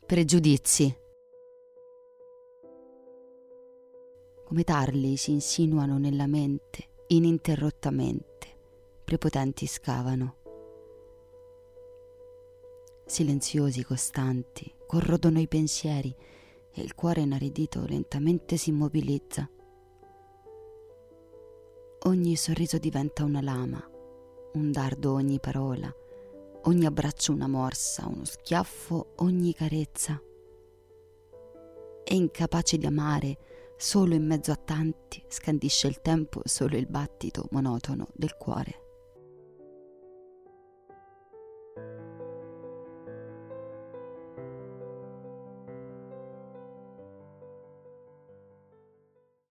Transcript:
pregiudizi. Come tarli si insinuano nella mente ininterrottamente, prepotenti scavano. Silenziosi, costanti, corrodono i pensieri e il cuore inaridito lentamente si immobilizza. Ogni sorriso diventa una lama, un dardo ogni parola, ogni abbraccio una morsa, uno schiaffo ogni carezza. È incapace di amare, solo in mezzo a tanti scandisce il tempo solo il battito monotono del cuore.